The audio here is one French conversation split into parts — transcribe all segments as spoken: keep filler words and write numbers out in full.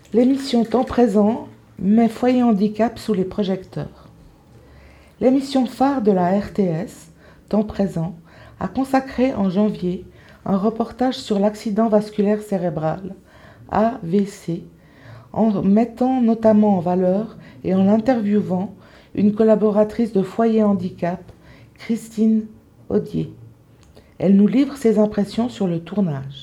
L'émission Temps présent met Foyer Handicap sous les projecteurs. L'émission phare de la R T S, Temps présent, a consacré en janvier un reportage sur l'accident vasculaire cérébral, A V C, en mettant notamment en valeur et en interviewant une collaboratrice de Foyer Handicap, Christine Audier. Elle nous livre ses impressions sur le tournage.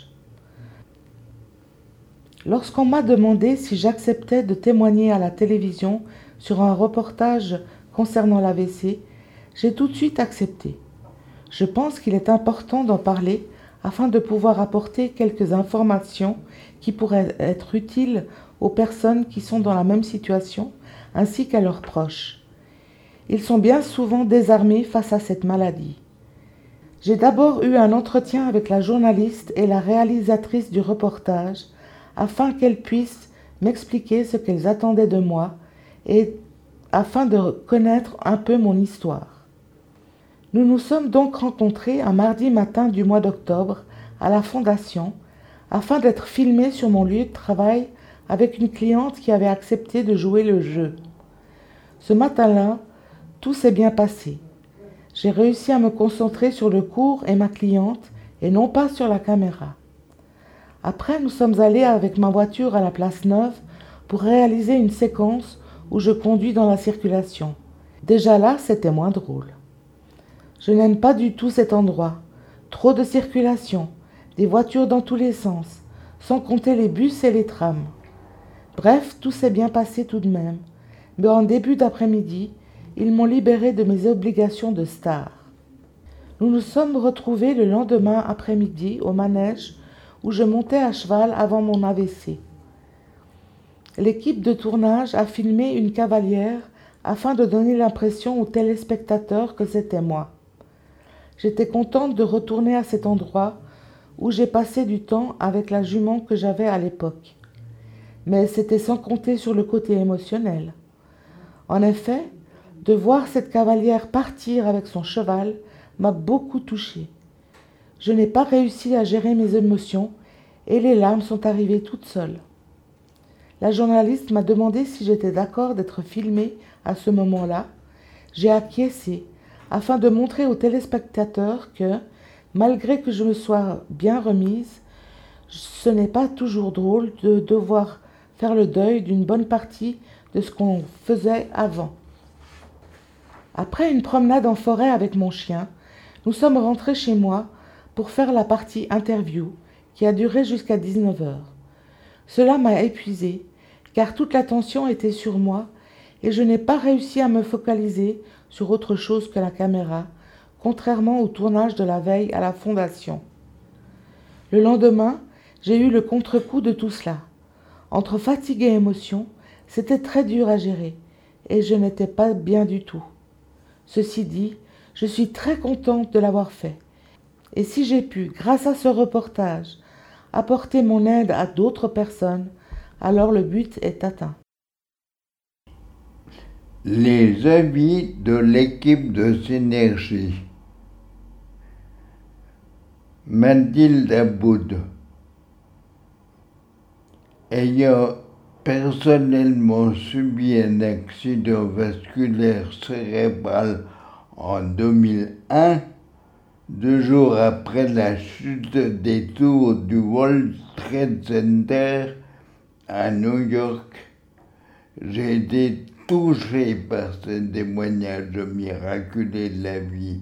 Lorsqu'on m'a demandé si j'acceptais de témoigner à la télévision sur un reportage concernant l'A V C, j'ai tout de suite accepté. Je pense qu'il est important d'en parler afin de pouvoir apporter quelques informations qui pourraient être utiles aux personnes qui sont dans la même situation ainsi qu'à leurs proches. Ils sont bien souvent désarmés face à cette maladie. J'ai d'abord eu un entretien avec la journaliste et la réalisatrice du reportage afin qu'elles puissent m'expliquer ce qu'elles attendaient de moi et afin de connaître un peu mon histoire. Nous nous sommes donc rencontrés un mardi matin du mois d'octobre à la Fondation afin d'être filmés sur mon lieu de travail avec une cliente qui avait accepté de jouer le jeu. Ce matin-là, tout s'est bien passé. J'ai réussi à me concentrer sur le cours et ma cliente et non pas sur la caméra. Après, nous sommes allés avec ma voiture à la Place Neuve pour réaliser une séquence où je conduis dans la circulation. Déjà là, c'était moins drôle. Je n'aime pas du tout cet endroit. Trop de circulation, des voitures dans tous les sens, sans compter les bus et les trams. Bref, tout s'est bien passé tout de même. Mais en début d'après-midi, ils m'ont libéré de mes obligations de star. Nous nous sommes retrouvés le lendemain après-midi au manège où je montais à cheval avant mon A V C. L'équipe de tournage a filmé une cavalière afin de donner l'impression aux téléspectateurs que c'était moi. J'étais contente de retourner à cet endroit où j'ai passé du temps avec la jument que j'avais à l'époque. Mais c'était sans compter sur le côté émotionnel. En effet, de voir cette cavalière partir avec son cheval m'a beaucoup touchée. Je n'ai pas réussi à gérer mes émotions et les larmes sont arrivées toutes seules. La journaliste m'a demandé si j'étais d'accord d'être filmée à ce moment-là. J'ai acquiescé afin de montrer aux téléspectateurs que, malgré que je me sois bien remise, ce n'est pas toujours drôle de devoir faire le deuil d'une bonne partie de ce qu'on faisait avant. Après une promenade en forêt avec mon chien, nous sommes rentrés chez moi pour faire la partie interview qui a duré jusqu'à dix-neuf heures. Cela m'a épuisée car toute l'attention était sur moi et je n'ai pas réussi à me focaliser sur autre chose que la caméra, contrairement au tournage de la veille à la Fondation. Le lendemain, j'ai eu le contre-coup de tout cela. Entre fatigue et émotion, c'était très dur à gérer et je n'étais pas bien du tout. Ceci dit, je suis très contente de l'avoir fait. Et si j'ai pu, grâce à ce reportage, apporter mon aide à d'autres personnes, alors le but est atteint. Les avis de l'équipe de Synergie. Mathilde Aboud. Ayant personnellement subi un accident vasculaire cérébral en deux mille un, deux jours après la chute des tours du World Trade Center à New York, j'ai été touché par ce témoignage miraculeux de la vie.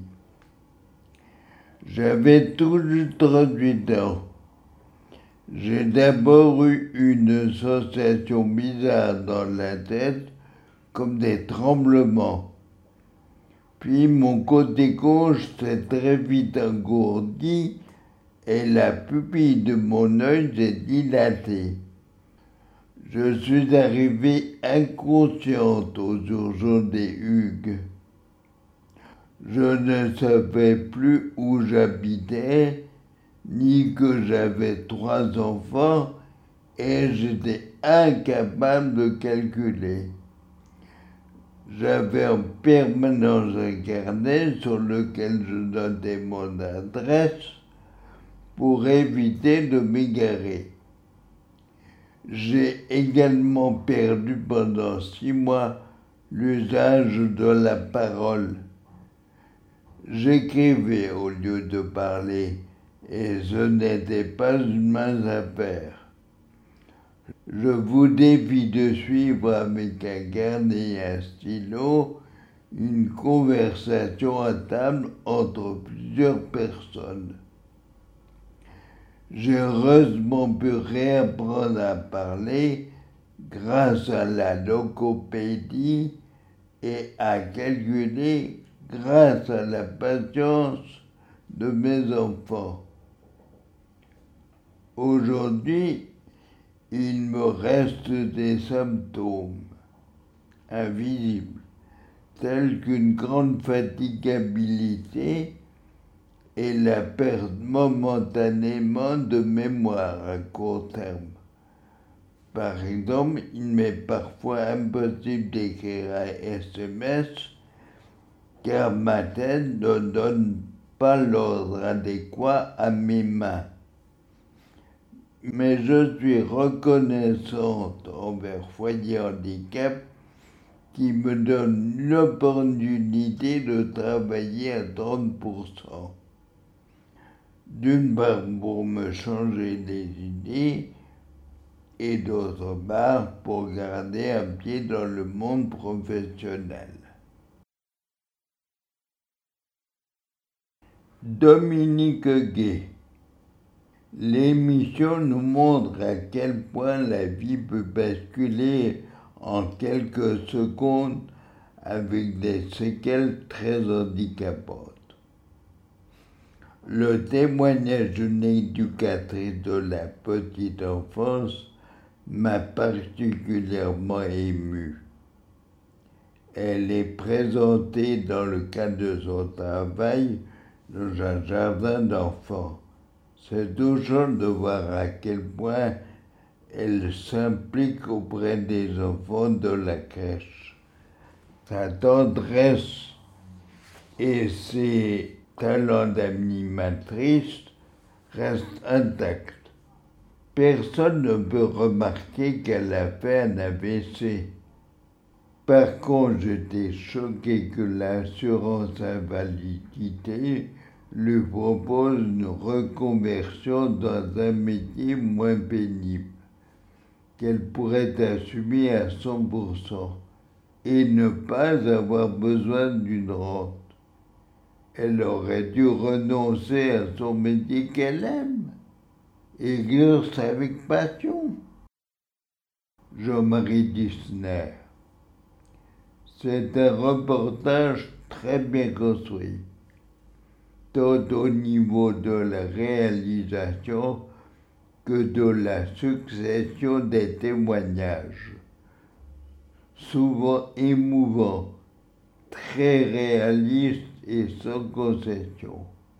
J'avais tout juste trente-huit ans. J'ai d'abord eu une sensation bizarre dans la tête, comme des tremblements. Puis mon côté gauche s'est très vite engourdi et la pupille de mon œil s'est dilatée. Je suis arrivé inconsciente aux urgences des Hugues. Je ne savais plus où j'habitais, ni que j'avais trois enfants, et j'étais incapable de calculer. J'avais en permanence un carnet sur lequel je notais mon adresse pour éviter de m'égarer. J'ai également perdu pendant six mois l'usage de la parole. J'écrivais au lieu de parler, et ce n'était pas une mince affaire. Je vous défie de suivre avec un carnet et un stylo une conversation à table entre plusieurs personnes. J'ai heureusement pu réapprendre à parler grâce à la logopédie et à calculer grâce à la patience de mes enfants. Aujourd'hui, il me reste des symptômes invisibles, tels qu'une grande fatigabilité et la perte momentanément de mémoire à court terme. Par exemple, il m'est parfois impossible d'écrire un S M S car ma tête ne donne pas l'ordre adéquat à mes mains. Mais je suis reconnaissante envers Foyer Handicap qui me donne l'opportunité de travailler à trente pour cent. D'une part pour me changer les idées et d'autre part pour garder un pied dans le monde professionnel. Dominique Gay. L'émission nous montre à quel point la vie peut basculer en quelques secondes avec des séquelles très handicapantes. Le témoignage d'une éducatrice de la petite enfance m'a particulièrement ému. Elle est présentée dans le cadre de son travail dans un jardin d'enfants. C'est touchant de voir à quel point elle s'implique auprès des enfants de la crèche. Sa tendresse et ses talents d'animatrice restent intacts. Personne ne peut remarquer qu'elle a fait un A V C. Par contre, j'étais choqué que l'assurance invalidité lui propose une reconversion dans un métier moins pénible, qu'elle pourrait assumer à cent pour cent et ne pas avoir besoin d'une rente. Elle aurait dû renoncer à son métier qu'elle aime et exerce avec passion. Jean-Marie Dissner. C'est un reportage très bien construit, tant au niveau de la réalisation que de la succession des témoignages, souvent émouvants, très réalistes et sans concession.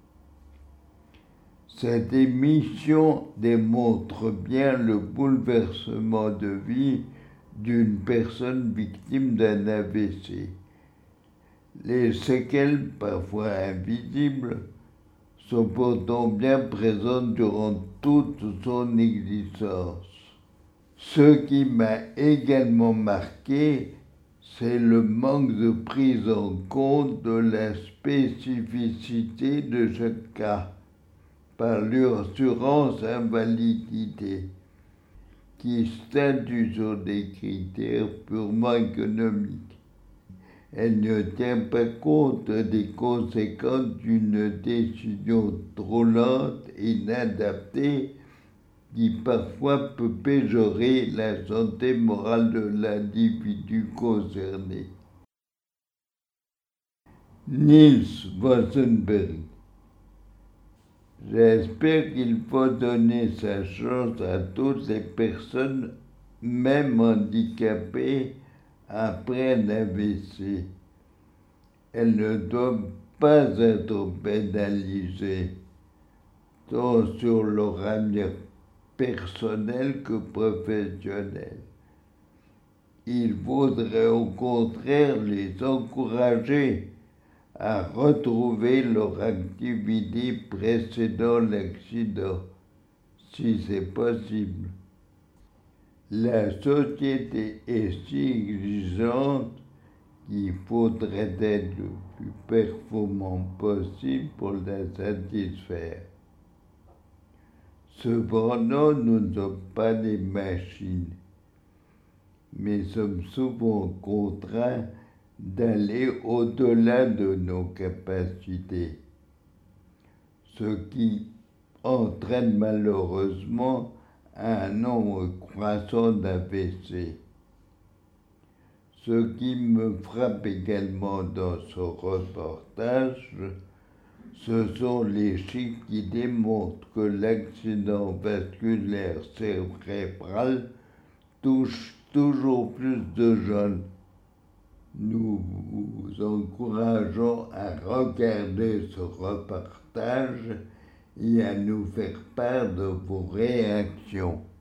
Cette émission démontre bien le bouleversement de vie d'une personne victime d'un A V C. Les séquelles, parfois invisibles, sont pourtant bien présentes durant toute son existence. Ce qui m'a également marqué, c'est le manque de prise en compte de la spécificité de chaque cas par l'assurance invalidité, qui statue sur des critères purement économiques. Elle ne tient pas compte des conséquences d'une décision trop lente et inadaptée qui parfois peut péjorer la santé morale de l'individu concerné. Niels Wassenberg. J'espère qu'il faut donner sa chance à toutes les personnes, même handicapées, après un A V C. Elles ne doivent pas être pénalisées, tant sur leur avenir personnel que professionnel. Il faudrait au contraire les encourager à retrouver leur activité précédant l'accident, si c'est possible. La société est si exigeante qu'il faudrait être le plus performant possible pour la satisfaire. Cependant, nous ne sommes pas des machines, mais sommes souvent contraints d'aller au-delà de nos capacités, ce qui entraîne malheureusement un nombre croissant d'A V C. Ce qui me frappe également dans ce reportage, ce sont les chiffres qui démontrent que l'accident vasculaire cérébral touche toujours plus de jeunes. Nous vous encourageons à regarder ce reportage et à nous faire part de vos réactions.